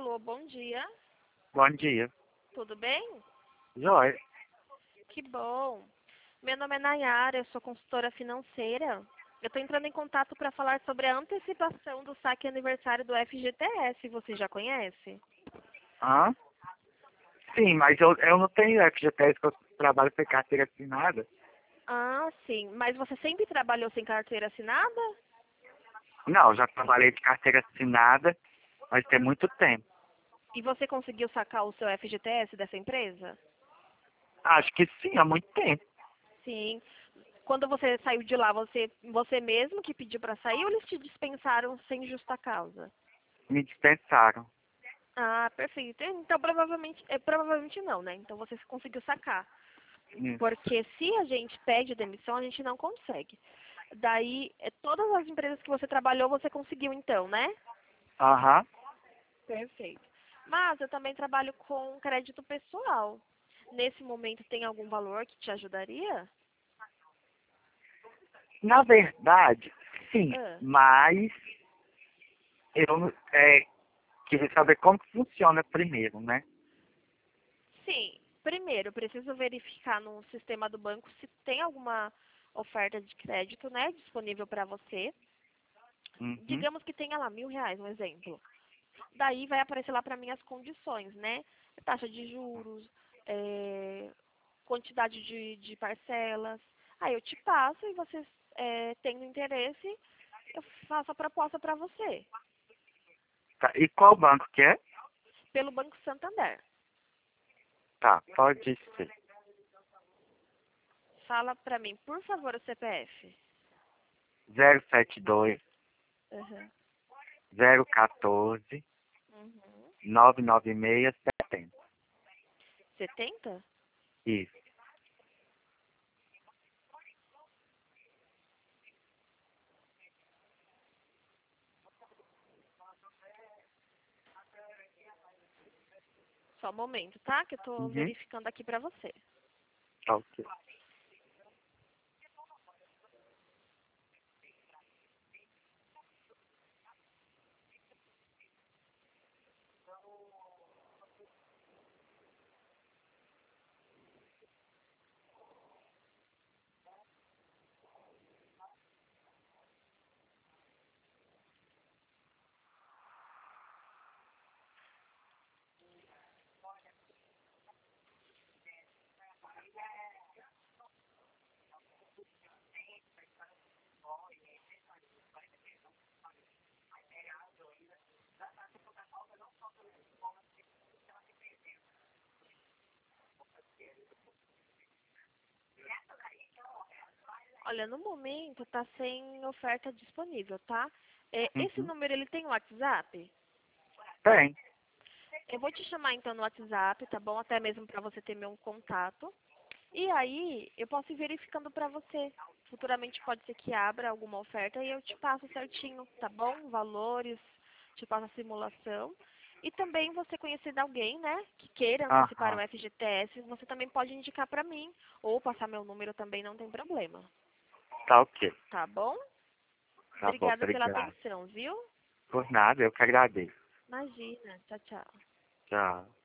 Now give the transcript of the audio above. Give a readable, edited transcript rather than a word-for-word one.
Alô, bom dia. Bom dia. Tudo bem? Joia. Que bom. Meu nome é Nayara, eu sou consultora financeira. Eu estou entrando em contato para falar sobre a antecipação do saque aniversário do FGTS. Você já conhece? Hã? Sim, mas eu não tenho FGTS que eu trabalho sem carteira assinada. Ah, sim. Mas você sempre trabalhou sem carteira assinada? Não, já trabalhei de carteira assinada, mas tem muito tempo. E você conseguiu sacar o seu FGTS dessa empresa? Acho que sim, há muito tempo. Sim. Quando você saiu de lá, você mesmo que pediu para sair ou eles te dispensaram sem justa causa? Me dispensaram. Ah, perfeito. Então, provavelmente não, né? Então, você conseguiu sacar. Isso. Porque se a gente pede demissão, a gente não consegue. Daí, todas as empresas que você trabalhou, você conseguiu então, né? Aham. Perfeito. Mas eu também trabalho com crédito pessoal. Nesse momento, tem algum valor que te ajudaria? Na verdade, sim, Ah, mas eu queria saber como que funciona primeiro, né? sim. Primeiro, eu preciso verificar no sistema do banco se tem alguma oferta de crédito, né, disponível para você. Uhum. Digamos que tenha lá R$ 1.000, um exemplo. Daí vai aparecer lá para mim as condições, né? Taxa de juros, quantidade de parcelas. Aí eu te passo e você, tendo interesse, eu faço a proposta para você, Tá. E qual banco que é? pelo Banco Santander. Tá, pode ser. Fala para mim, por favor, o CPF. 072 Uhum. 014 Uhum. 99670. 70? Isso. Só um momento, tá? Que eu tô Uhum. verificando aqui para você. Tá ok. Olha, no momento tá sem oferta disponível, tá? Esse Uhum. número, ele tem WhatsApp? Tem. Eu vou te chamar então no WhatsApp, tá bom? Até mesmo para você ter meu contato. E aí, eu posso ir verificando para você. Futuramente pode ser que abra alguma oferta e eu te passo certinho, tá bom? Valores, te passo a simulação. E também você conhecer alguém, né, que queira antecipar o Aham. FGTS, você também pode indicar para mim. Ou passar meu número também, não tem problema. Tá ok. Tá bom? Tá bom, Obrigada pela obrigado. atenção, viu? Por nada, eu que agradeço. Imagina. Tchau, tchau. Tchau.